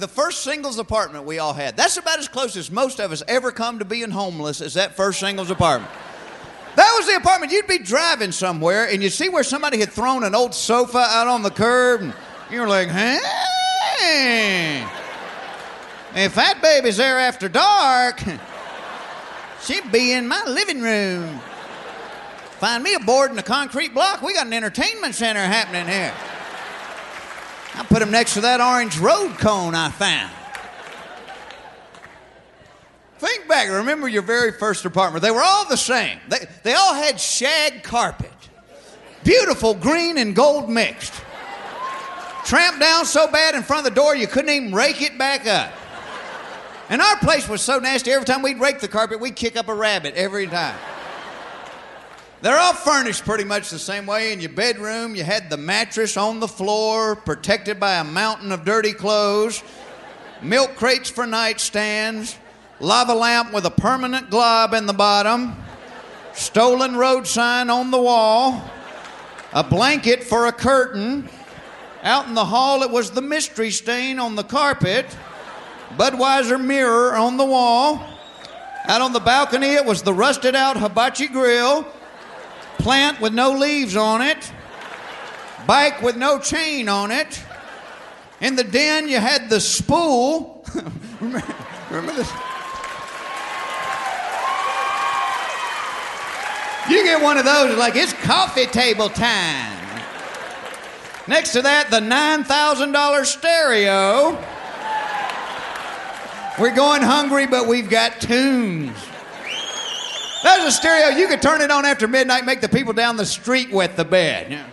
The first singles apartment we all had. That's about as close as most of us ever come to being homeless as that first singles apartment. That was the apartment. You'd be driving somewhere and you'd see where somebody had thrown an old sofa out on the curb and you were like, hey, if that baby's there after dark, she'd be in my living room. Find me a board in a concrete block. We got an entertainment center happening here. I put them next to that orange road cone I found. Think back. Remember your very first apartment. They were all the same. They all had shag carpet. Beautiful green and gold mixed. Tramped down so bad in front of the door you couldn't even rake it back up. And our place was so nasty, every time we'd rake the carpet, we'd kick up a rabbit every time. They're all furnished pretty much the same way. In your bedroom, you had the mattress on the floor, protected by a mountain of dirty clothes, milk crates for nightstands, lava lamp with a permanent glob in the bottom, stolen road sign on the wall, a blanket for a curtain. Out in the hall, it was the mystery stain on the carpet, Budweiser mirror on the wall. Out on the balcony, it was the rusted out hibachi grill, plant with no leaves on it, bike with no chain on it. In the den, you had the spool. Remember this? You get one of those, like, it's coffee table time. Next to that, the $9,000 stereo. We're going hungry, but we've got tunes. That was a stereo. You could turn it on after midnight, make the people down the street wet the bed. Yeah.